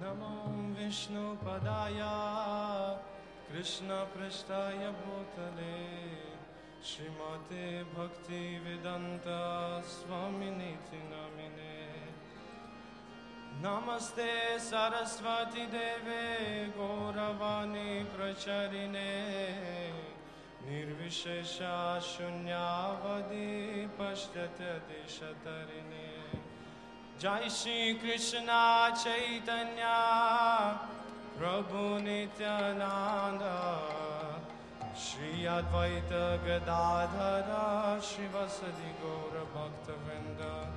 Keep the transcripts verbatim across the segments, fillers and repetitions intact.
नमो विष्णुपदाय कृष्णपृष्ठाय भूतले श्रीमते भक्तिवेदान्त स्वामिनीति नामिने। नमस्ते सरस्वती देवे गौरवाणी प्रचारिणे निर्विशेष शून्यवादी पश्चात्यदेशतरिणे। जय श्री कृष्ण चैतन्य प्रभु नित्यानंद श्री अद्वैत गदाधर श्रीवासदि गौर भक्तवृंद।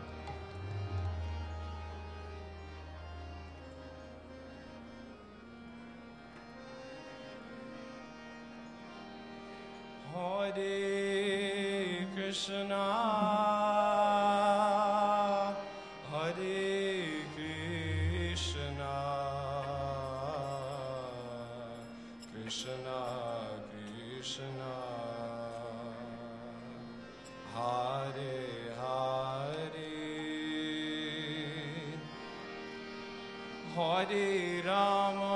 Hare Krishna Hare Krishna Krishna Krishna Hare Hare Hare Rama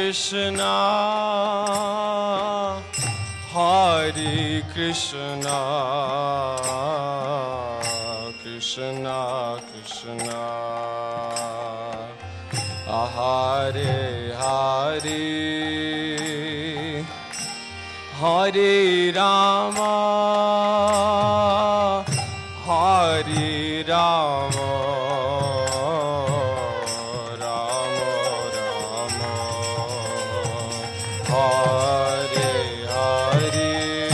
Krishna, Hare Krishna, Krishna Krishna, Hare Hare, Hare Rama, Hare Rama, Rama Rama, Hare Hare.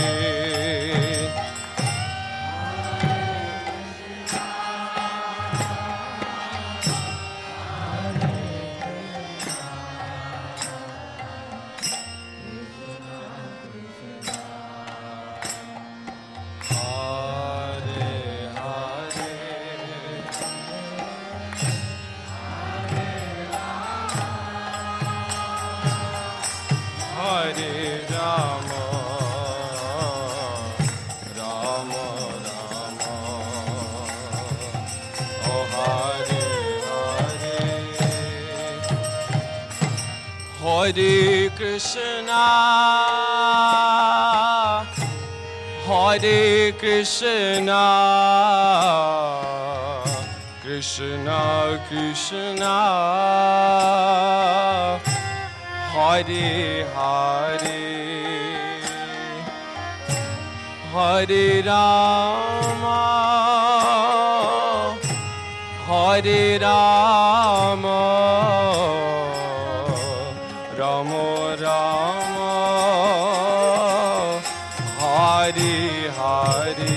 Hare Rama, Rama Rama, oh Hare Hare, Hare Krishna, Hare Krishna, Krishna Krishna, Hare Hare, Hare Rama, Hare Rama, Rama Rama, Hare Hare,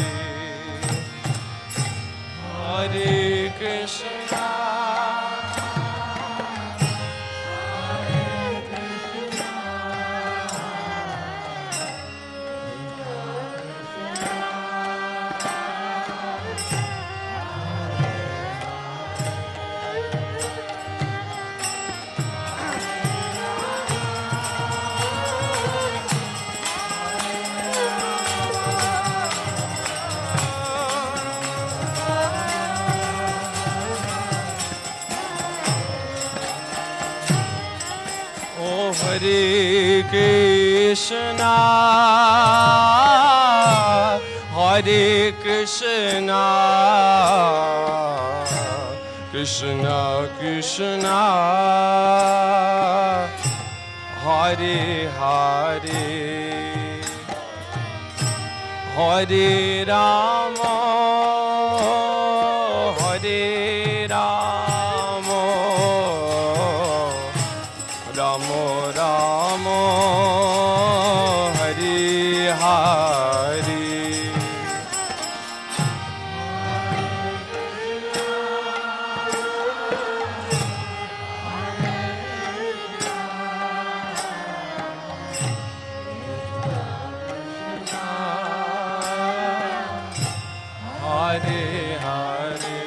Hare Krishna, Hare Krishna, Hare Krishna, Krishna Krishna, Hare Hare, Hare Rama, Hare Rama, Rama Rama, Hare Hare, Hare Hare,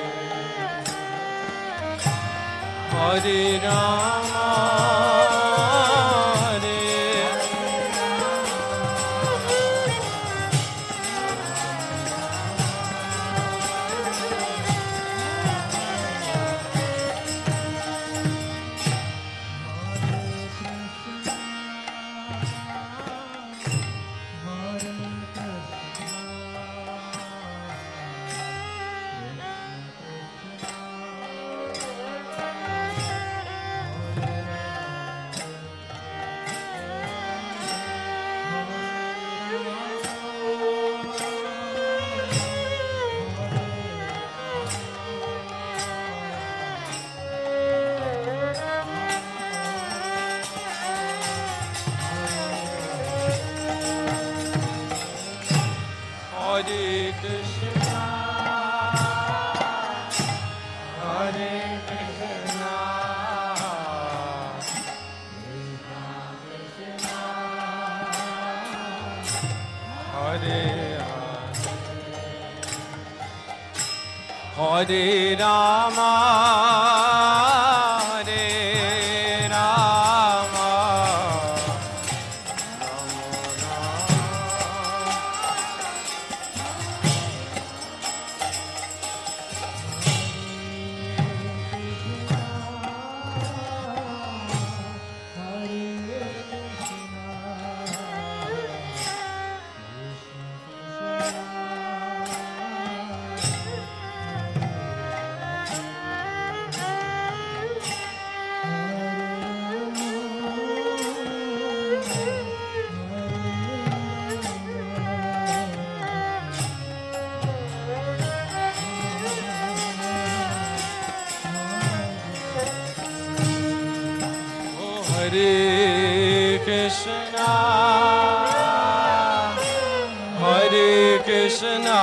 Hare Rama, Hare Krishna, Hare Krishna, Hare Hare Rama, Hare Rama, Hare Krishna, Hare Krishna,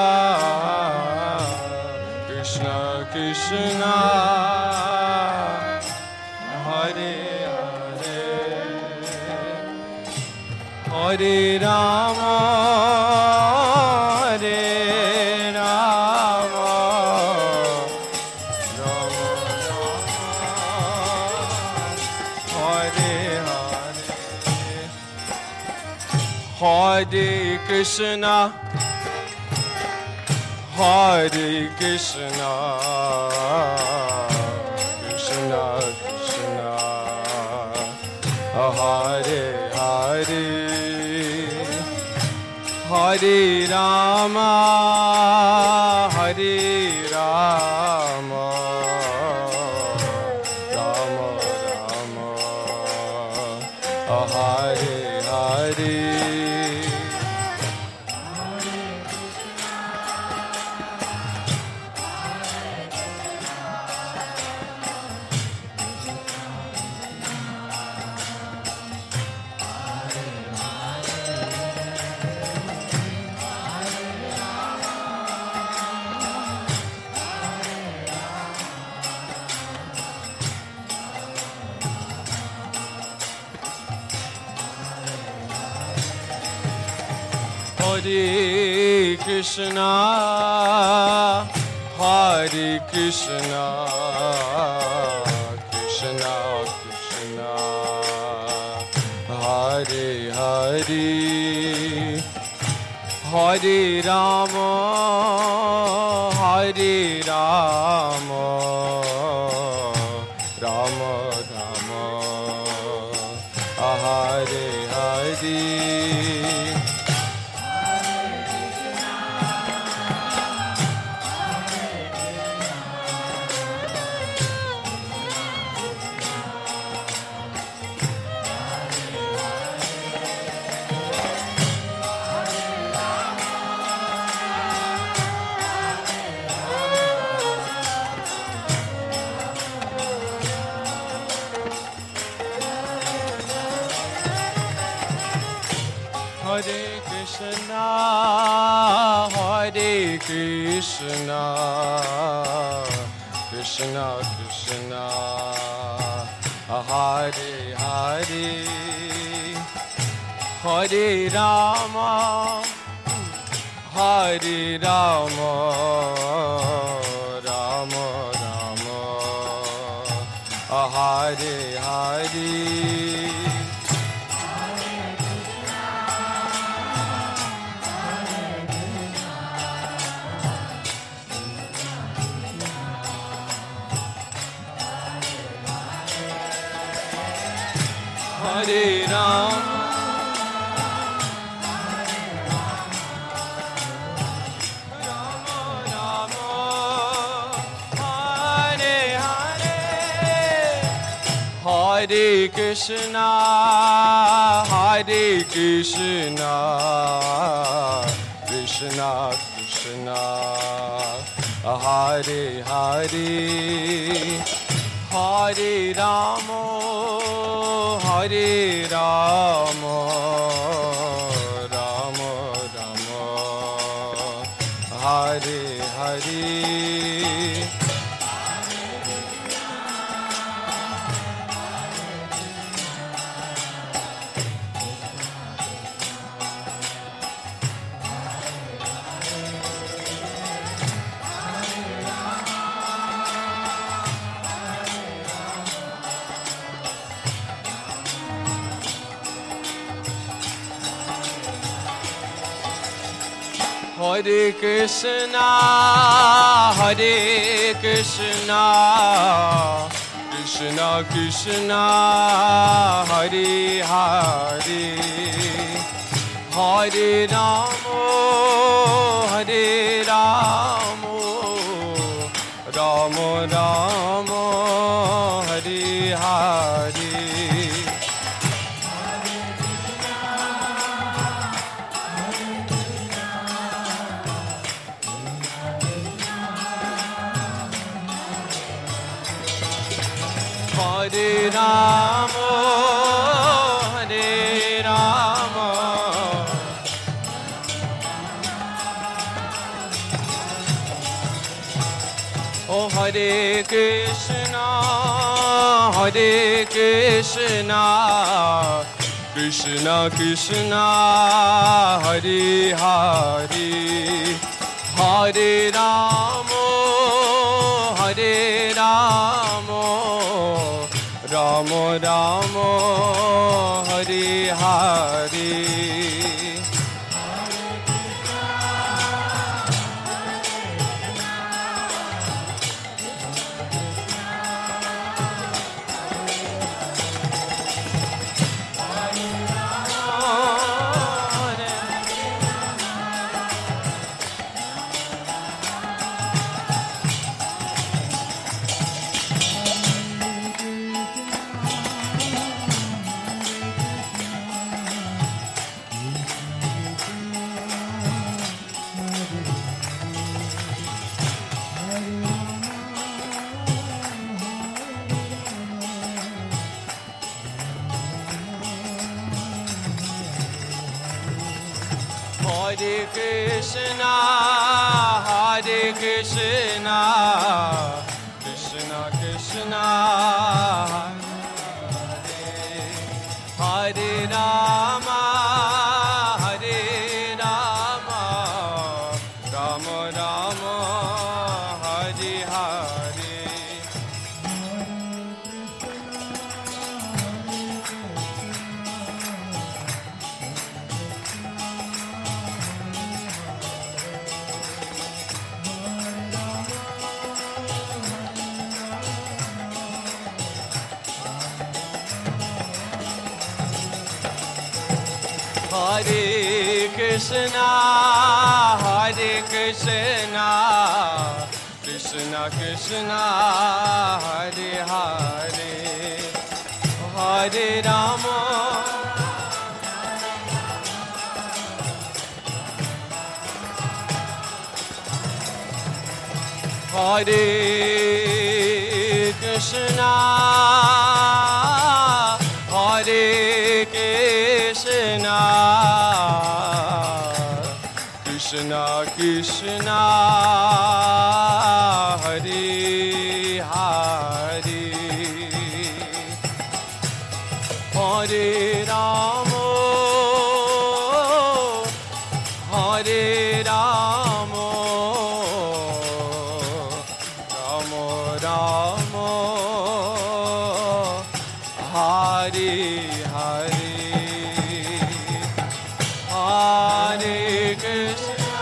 Krishna Krishna, Hare Hare, Hare Rama, Hare Rama, Rama Rama, Hare Hare Krishna, Hare Krishna, Krishna Krishna, Hare Hare, Hare Rama, Hare Rama, Rama Rama, Hare Hare. Hare Krishna, Hare Krishna, Krishna Krishna, Hare Hare, Hare Rama, Hare Rama, Rama Rama, Hare Hare. Hare Krishna, Hare Krishna, Krishna Krishna, Hare Hare, Hare Rama, Hare Rama, Rama Rama, Hare Hare. Hare Rama, Rama Rama, Hare Hare, Hare Krishna, Hare Krishna, Krishna Krishna, Hare Hare, Hare Rama, Hare Rama, Rama Rama, Hare Hare. Hare Krishna, Hare Krishna, Krishna Krishna, Hare Hare, Hare Rama, Hare Rama, Rama Rama, Hare Hare. Hare Rama, Hare Hare Krishna, Hare Krishna, Krishna Krishna, Hare Hare, Hare Rama, Hare Rama, Rama Rama, Hare Hare. Hare Krishna, Hare Krishna, Krishna Krishna, Hare Hare, Hare Rama, Hare Rama, Rama Rama, Hare Hare. Hare Krishna, Hare Krishna, Krishna Krishna, Hare Hare, Hare Rama, Hare Krishna, Hare Krishna, Krishna Krishna, Hare Hare, Hare Rama, Hare Rama, Rama Rama, Hare Hare, Hare Krishna,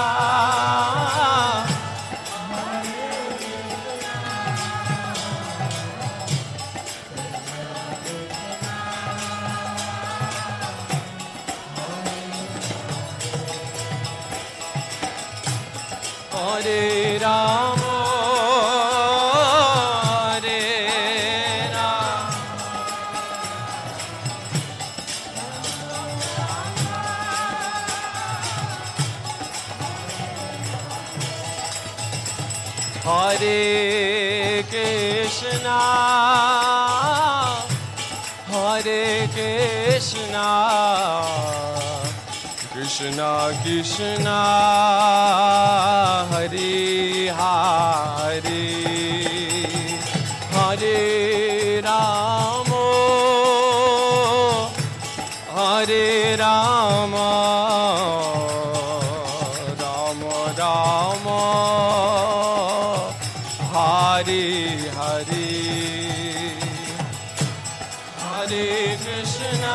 Hare Rama, Hare Rama, Hare Krishna, Hare Krishna, Krishna Krishna, Hare Hare, Hare Rama, Hare Rama, Rama Rama, Hare Hare, Hare Krishna,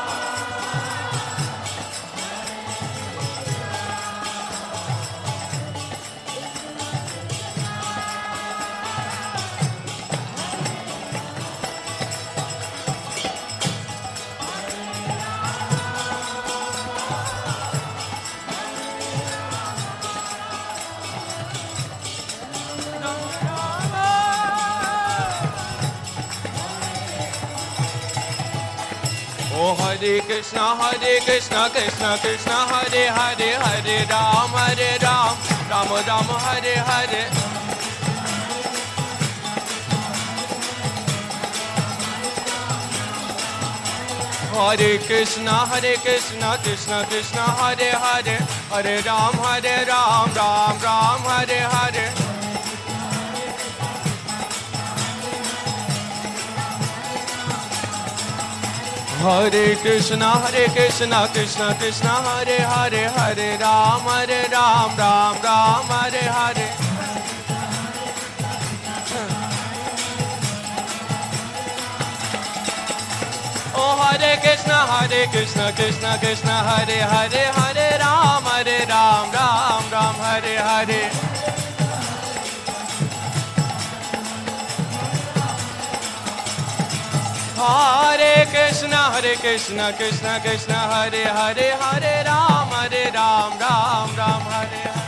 Oh Hare Krishna, Hare Krishna, Krishna Krishna, Hare Hare, Hare Ram, Hare Ram, Ram Ram, Hare Hare. Hare Krishna, Hare Krishna, Krishna Krishna, Hare Hare, Hare Ram, Hare Ram, Ram Ram, Hare Hare. Hare Krishna, Hare Krishna, Krishna Krishna, Hare Hare, Hare Ram, Hare Ram, Ram Ram, Hare Hare. Oh Hare Krishna, Hare Krishna, Krishna Krishna, Hare Hare, Hare Ram, Hare Ram, Ram Ram, Hare Hare. Hare Krishna, Hare Krishna, Krishna Krishna, Hare Hare, Hare Ram, Hare Ram, Ram Ram, Hare Hare.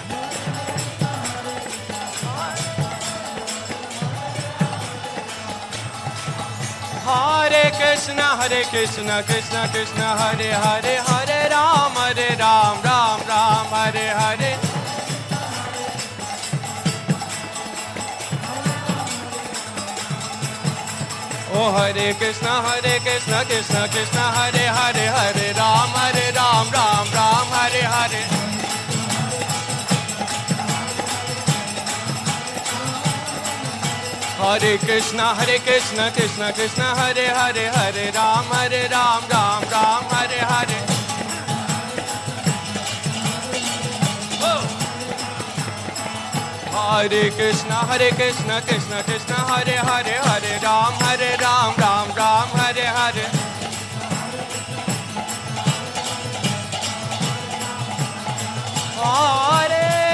Hare Krishna, Hare Krishna, Krishna Krishna, Hare Hare, Hare Ram, Hare Ram, Ram Ram, Hare Hare. Oh Hare Krishna, Hare Krishna, Krishna Krishna, Hare Hare, Hare Ram, Hare Ram, Ram Ram, Hare Hare. Hare Krishna, Hare Krishna, Krishna Krishna, Hare Hare, Hare Ram, Hare Ram, Ram Ram, Hare Hare. Oh. Hare Krishna, Hare Krishna, Krishna Krishna, Hare Hare, Hare Ram, Hare Ram, Ram Ram, Hare Hare. Hare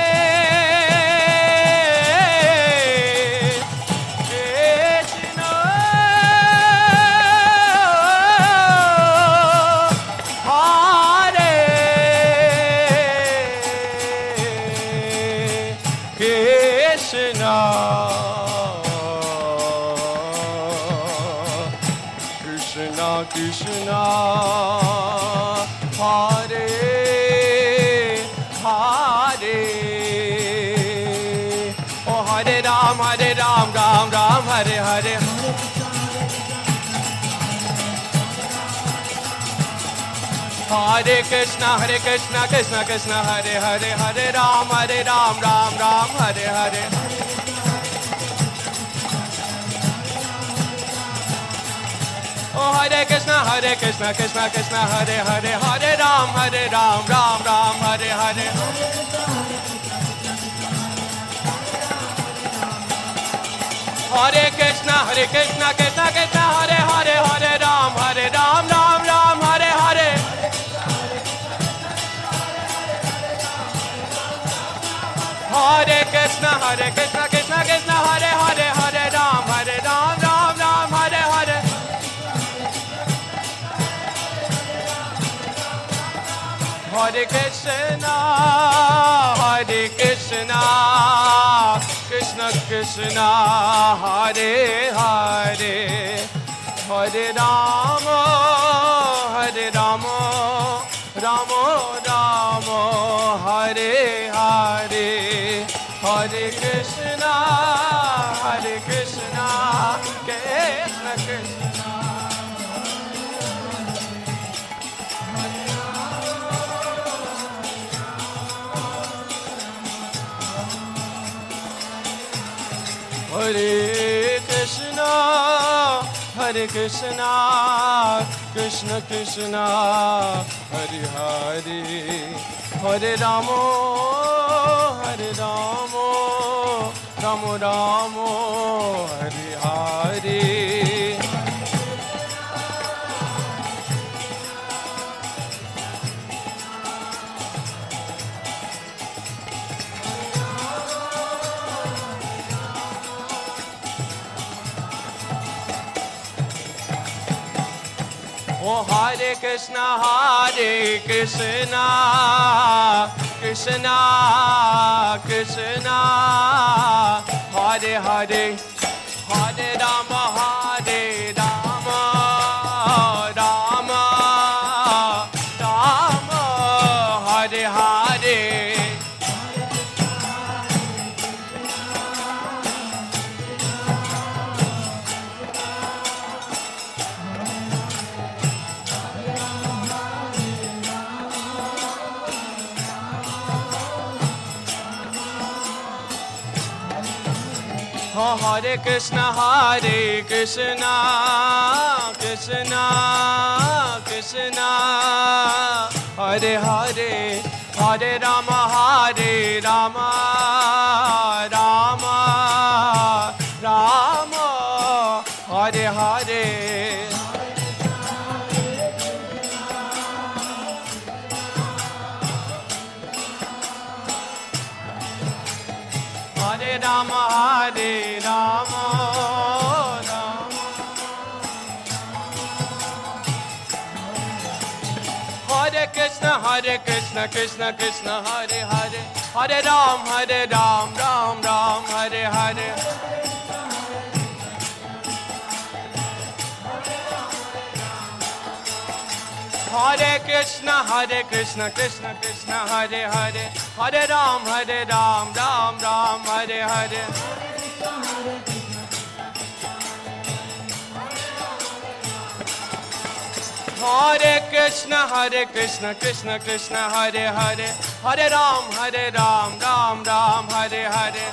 Krishna, Hare Hare. Oh Hare Ram, Hare Ram, Ram Ram, Hare Hare. Hare Krishna, Hare Krishna, Krishna Krishna, Hare Hare, Hare Ram, Hare Ram, Ram Ram, Hare Hare. Oh Hare Krishna, Hare Krishna, Krishna Krishna, Hare Hare, Hare Ram, Hare Ram, Ram Ram, Hare Hare. Hare Krishna, Hare Krishna, Krishna Krishna, Hare Hare, Hare Ram, Hare Ram, Ram Ram, Hare Hare. Hare Krishna, Hare Krishna, Krishna Krishna, Hare Hare, Hare Ram, Hare Ram, Ram Ram, Hare Hare. Hare Krishna, Hare Krishna, Krishna Krishna, Hare Hare, Hare Rama, Hare Rama, Rama Rama, Hare Hare, Hare Krishna, Hare Krishna, Krishna Krishna. Hare Krishna, Hare Krishna, Krishna Krishna, Hare Hare, Hare Rama, Hare Rama, Rama Rama, Hare Hare. Oh Hare Krishna, Hare Krishna, Krishna Krishna, Hare Hare, Hare Rama, Hare Rama, Rama Rama, Hare Hare. Oh, Hare Krishna, Hare Krishna, Krishna, Krishna, Hare Hare, Hare Rama, Hare Rama, Rama, Rama, Hare Hare. Hare Rama, Hare Rama, Rama. Hare Krishna, Hare Krishna, Krishna Krishna, Hare Hare, Hare Ram, Hare Ram, Ram Ram, Hare Hare. Hare Krishna, Hare Krishna, Krishna Krishna, Hare Hare, Hare Ram, Hare Ram, Ram Ram, Hare Hare. Hare Krishna, Hare Krishna, Krishna Krishna, Hare Hare, Hare Ram, Hare Ram, Ram Ram, Hare Hare.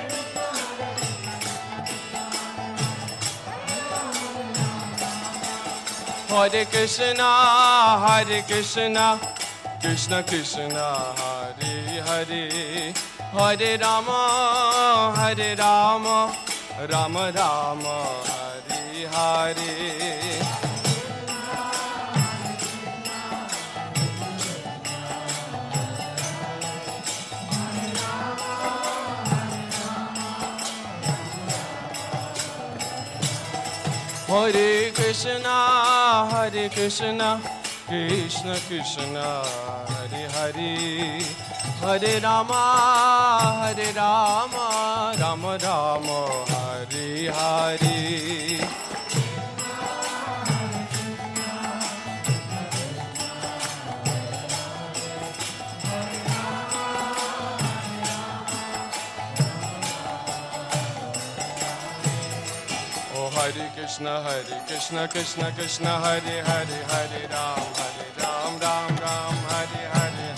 Hare Krishna, Hare Krishna, Krishna Krishna, Hare Hare, Hare Rama, Hare Rama, Rama Rama, Hare Hare. Hare Krishna, Hare Krishna, Krishna Krishna, Hare Hare, Hare Rama, Hare Rama, Rama Rama, Hare Hare. Hare Krishna, Hare Krishna, Krishna Krishna, Hare Hare, Hare Ram, Hare Ram, Ram Ram, Hare Hare.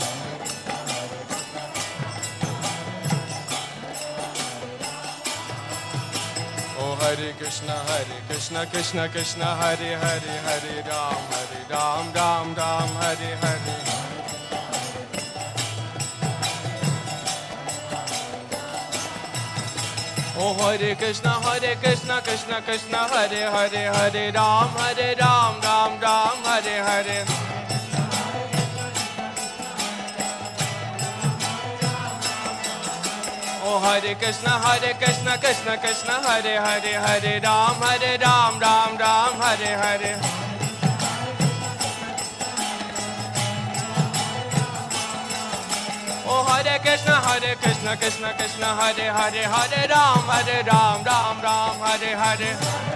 Oh Hare Krishna, Hare Krishna, Krishna Krishna, Hare Hare, Hare Ram, Hare Ram, Ram Ram, Hare Hare. Oh Hare Krishna, Hare Krishna, Krishna Krishna, Hare Hare, Hare Ram, Hare Ram, Ram Ram, Hare Hare. Oh Hare Krishna, Hare Krishna, Krishna Krishna, Hare Hare, Hare Ram, Hare Ram, Ram Ram, Hare Hare. Oh Hare Krishna, Hare Krishna, Krishna Krishna, Hare Hare, Hare Ram, Hare Ram, Ram Ram, Hare Hare.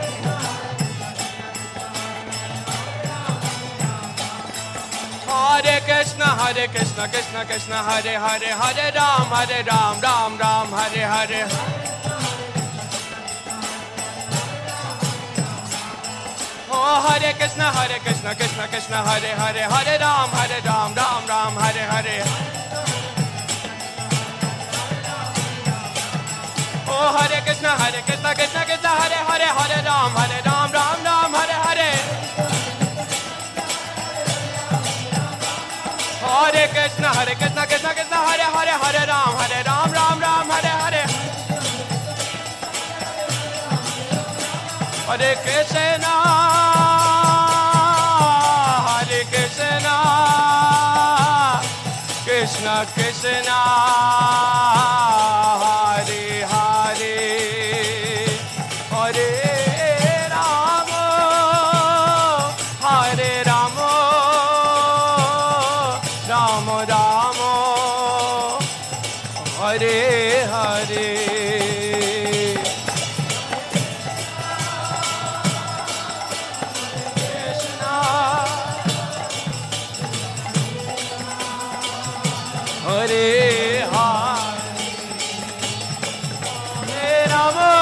Hare Krishna, Hare Krishna, Krishna Krishna, Hare Hare, Hare Ram, Hare Ram, Ram Ram, Hare Hare. Oh Hare Krishna, Hare Krishna, Krishna Krishna, Hare Hare, Hare Ram, Hare Ram, Ram Ram, Hare Hare. Oh Hare Krishna, Hare Krishna, Krishna Krishna, Hare Hare, Hare Ram, Hare Ram, Ram Ram, Hare Hare. Hare Krishna, Hare Krishna, Krishna Krishna, Hare Hare, Hare Ram, Hare Ram, Ram Ram, Hare Hare. Hare Krishna, Hare Krishna, Krishna Krishna, Hare Hare, Hare Rama, Hare Rama, Rama Rama, Hare Hare. Hare Hare, Hare Rama,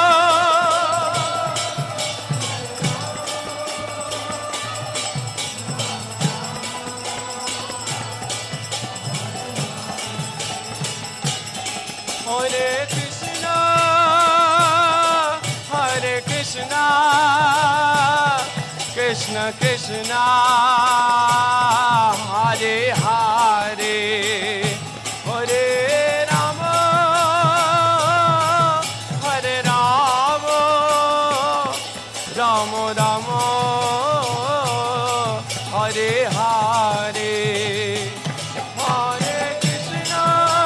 Hare Krishna, Krishna Krishna Hare Hare Hare Rama Hare Rama Rama Rama Hare Hare Hare Krishna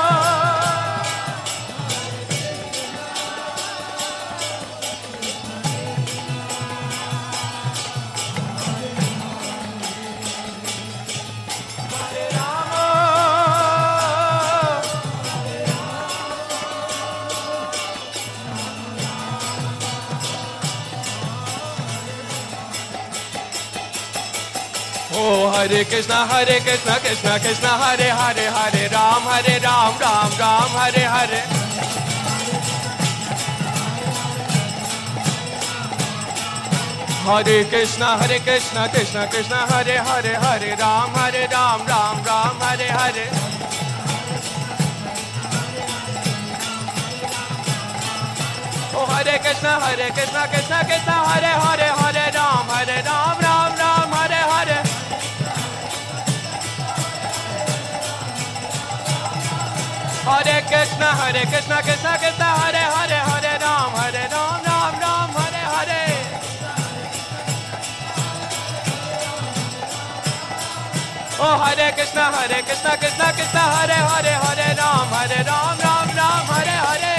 Hare Rama Oh Hare Krishna Hare Krishna Krishna Krishna Hare Hare Hare Ram Hare Ram Ram Ram Hare Hare Hare Krishna Hare Krishna Krishna Krishna Hare Hare Hare Ram Hare Ram Ram Ram Hare Hare Oh Hare Krishna Hare Krishna Krishna Krishna Hare Hare Hare Ram Hare Ram Ram Ram Hare Hare Hare Krishna Hare Krishna Krishna Krishna Hare Hare Hare Ram Hare Ram Ram Ram Hare Hare Oh Hare Krishna Hare Krishna Krishna Krishna Hare Hare Hare Ram Hare Ram Ram Ram Hare Hare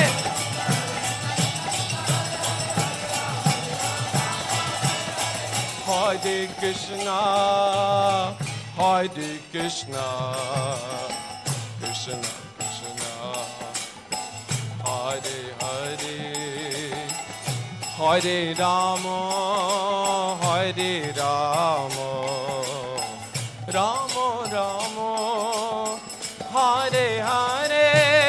Hare Krishna Hare Krishna Krishna Krishna Hare Hare Hare Rama Hare Rama Rama Rama Hare Hare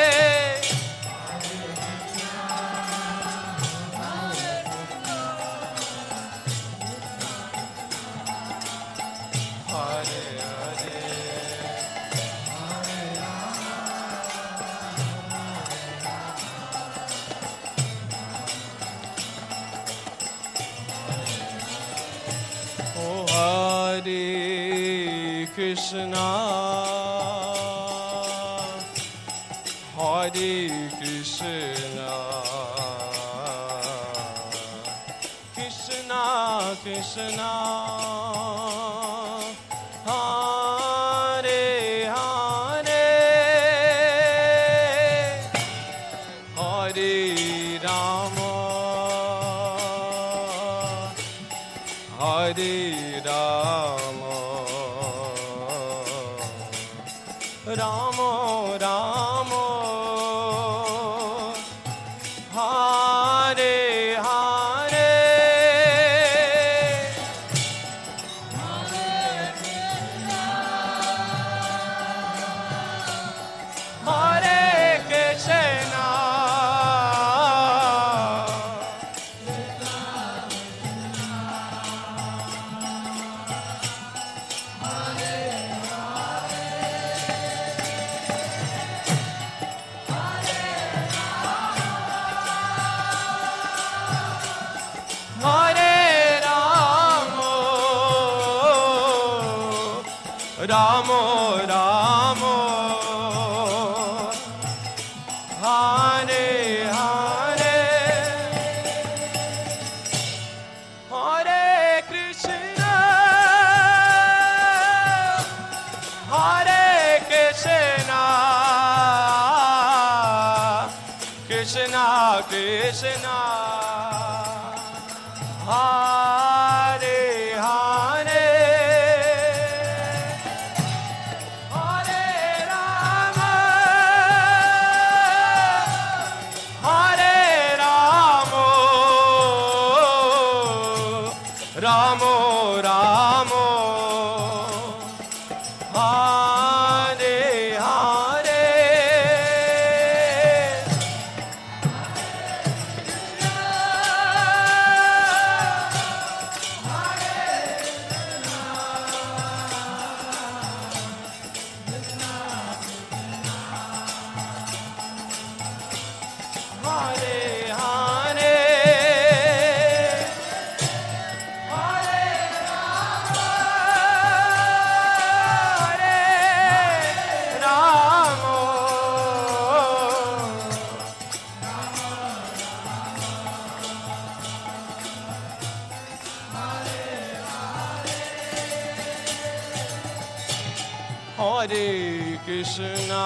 Hare Hare Oh Hare Krishna Hare Krishna Krishna Krishna Hare Hare Hare Rama Hare Rama Rama Rama Hare Hare Hare Krishna Hare Rama Rama Rama Hare Hare Hare Krishna Hare Krishna Krishna Krishna Hare Hare Hare Rama Hare Rama Rama Rama Hare Hare Hare Krishna,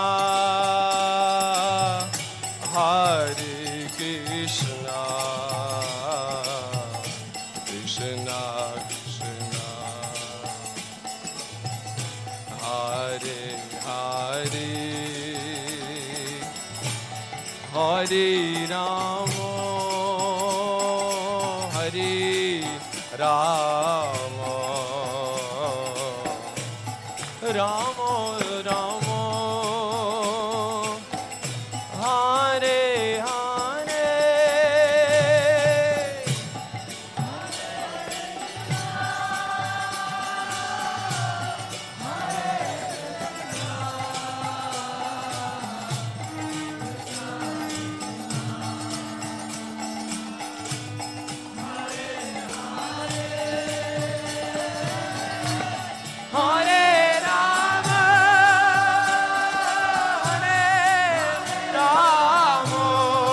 Hare Krishna, Krishna Krishna, Hare Hare, Hare Rama, Hare Rama, Rama Rama, Hare Hare. Hare Rama, Hare Rama,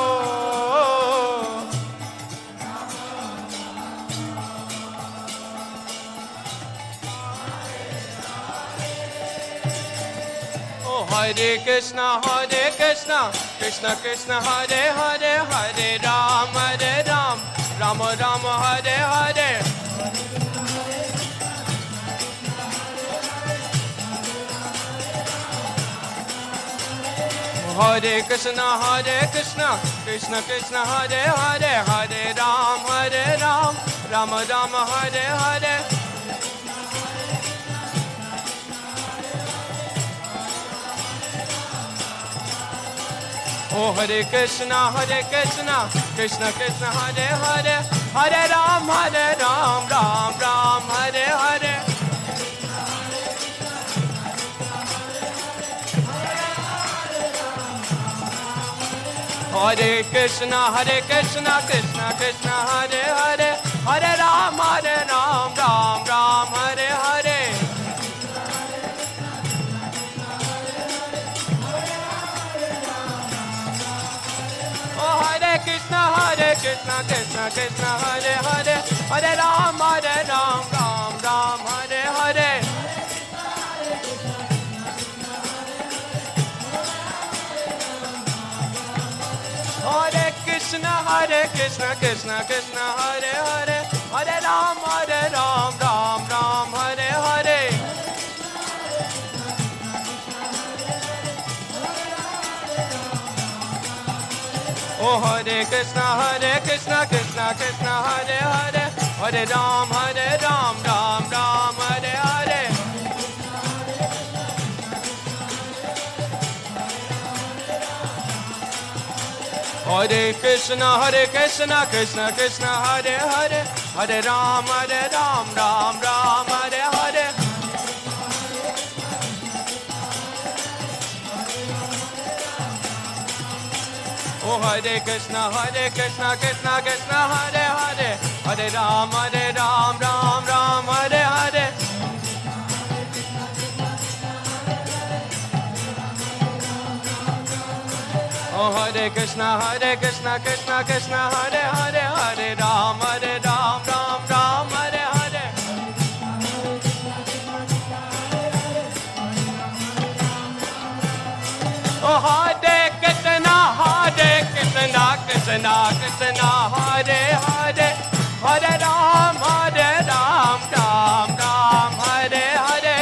oh Hare Krishna, Hare Krishna, Krishna Krishna, Hare Hare, Hare Ram, Hare Ram, Rama Rama, Hare Hare. Hare Krishna, Hare Krishna, Krishna Krishna, Hare Hare, Hare Ram, Hare Ram, Rama Rama, Hare Hare. Oh Hare Krishna, Hare Krishna, Krishna Krishna, Hare Hare, Hare Ram, Hare Ram, Ram Ram, Hare Hare. Hare Krishna, Hare Krishna, Krishna Krishna, Hare Hare, Hare Ram, Hare Ram, Ram Ram, Hare Hare. Oh Hare Krishna, Hare Krishna, Krishna Krishna, Hare Hare, Hare Ram, Hare Ram, Ram Ram, Hare Hare. Hare Krishna, Hare Krishna, Krishna Krishna, Hare Hare, Hare Ram, Hare Ram, Ram Ram, Hare Hare. Oh Hare Krishna, Hare Krishna, Krishna Krishna, Hare Hare, Hare Ram, Hare Ram, Ram Ram, Hare Hare. Hare Krishna, Hare Krishna, Krishna Krishna, Hare Hare, Hare Ram, Hare Ram, Ram Ram, Hare Hare. Oh Hare Krishna, Hare Krishna, Krishna Krishna, Hare Hare, Hare Ram, Hare Ram, Ram Ram, Hare Hare. Oh Hare Krishna, Hare Krishna, Krishna Krishna, Hare Hare, Hare Ram, Hare Ram, Ram Ram, Hare Hare. Oh Hare Krishna, Hare Krishna, Krishna Krishna, Hare Hare, Hare Ram, Hare Ram, Ram Ram, Hare Hare.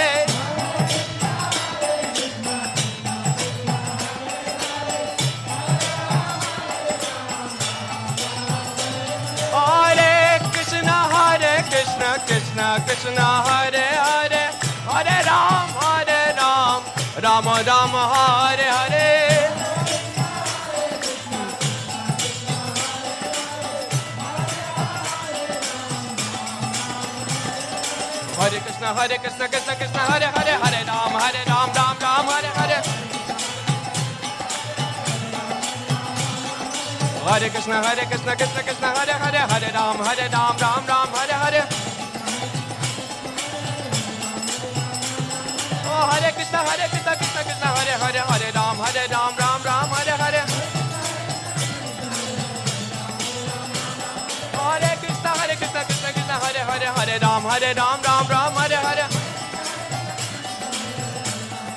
Hare Krishna, Hare Krishna, Krishna Krishna, Hare Hare, Hare Ram, Hare Ram, Rama Rama, Hare Hare. Hare Krishna, Hare Krishna, Krishna Krishna, Hare Hare, Hare Ram, Hare Ram, Ram Ram, Hare Hare. Hare Krishna, Hare Krishna, Krishna Krishna, Hare Hare, Hare Ram, Hare Ram, Ram Ram, Hare Hare. Oh Hare Krishna, Hare Krishna, Krishna Krishna, Hare Hare, Hare Ram, Hare Ram, Ram Ram, Hare Hare. Hare Krishna, Hare Krishna, Krishna Krishna, Hare Hare, Hare Ram, Hare Ram, Ram Ram, Hare Hare.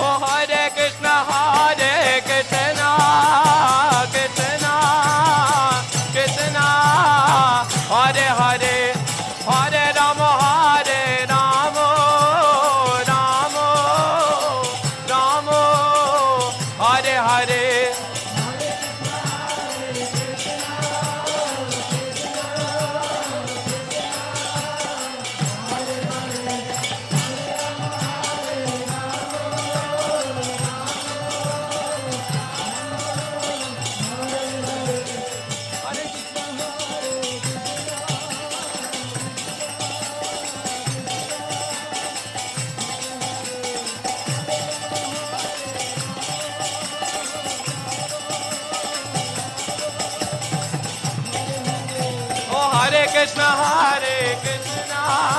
Oh Hare Krishna, Hare Krishna, Krishna, Krishna, Hare Hare, Hare Rama, Hare Rama, Rama, Rama, Hare Hare. Hare Krishna, Hare Krishna,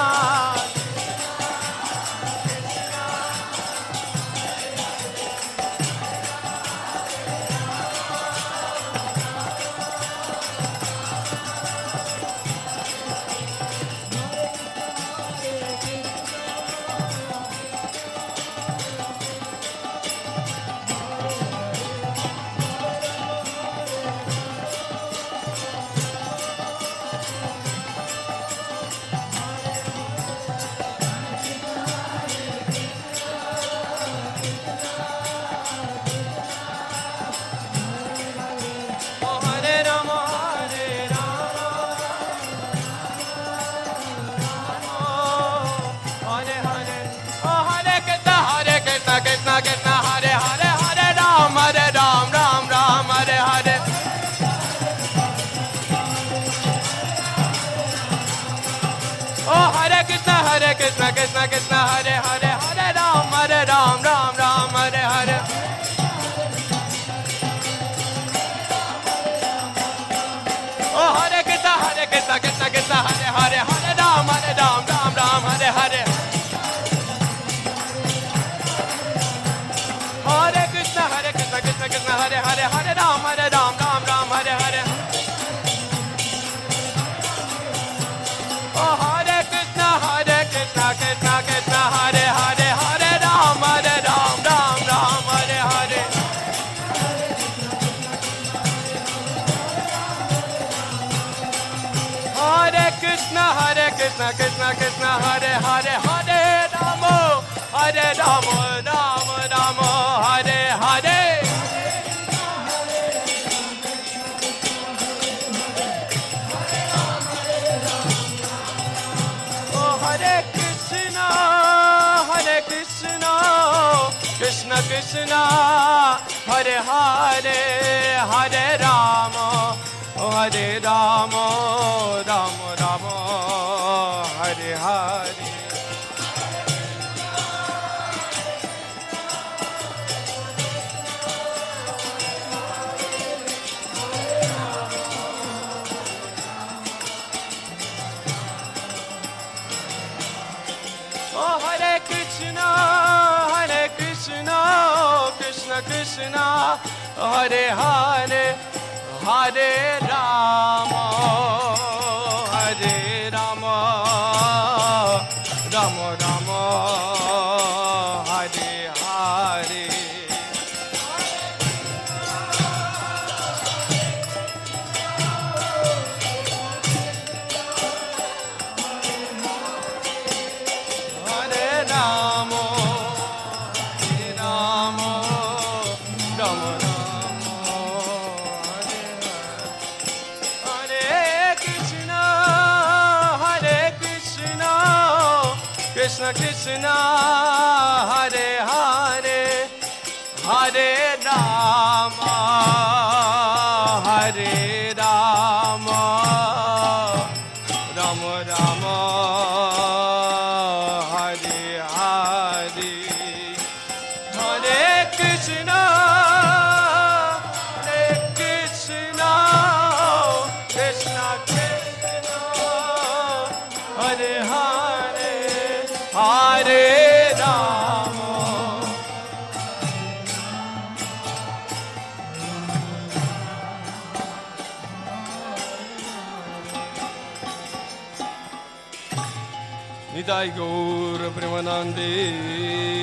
Krishna Krishna Hare Hare Hare Ram Hare Ram Ram Ram Hare Hare. Oh Hare Krishna Hare Krishna Krishna Krishna Hare Hare Hare Ram Hare Ram Ram Ram Hare Hare. Oh Hare Krishna Hare Krishna Krishna Krishna Hare Hare Hare Ram Hare Ram Ram Ram Hare Hare. Hare Krishna, Hare Krishna, Krishna Krishna, Hare Hare, Hare Ram, Hare Ram, Ram Ram, Hare Hare. Oh Hare Krishna, Hare Krishna, Krishna Krishna, Hare Hare, Hare Ram, Hare Ram, Ram Ram, Hare Hare. Hare Krishna, Hare Krishna, Krishna Krishna, Hare Hare, Hare Ramo, Hare Ramo, Ramo Ramo, Hare Hare. Oh Hare Krishna, Hare Krishna, Krishna Krishna, Hare Hare, Hare Rama, Hare Rama, Rama Rama, Hare Hare. Oh Hare Krishna, Hare Krishna, Krishna Krishna, Hare Hare, Hare Rama, Hare Rama, Rama Rama, Hare Hare. Krishna Krishna, Hare Hare, Hare Rama, Hare Rama, Rama Rama, Hare Hare. Hare Krishna, Hare Krishna, Krishna Krishna, Hare Hare, Hare Rama. Nitai Gaur Premanande.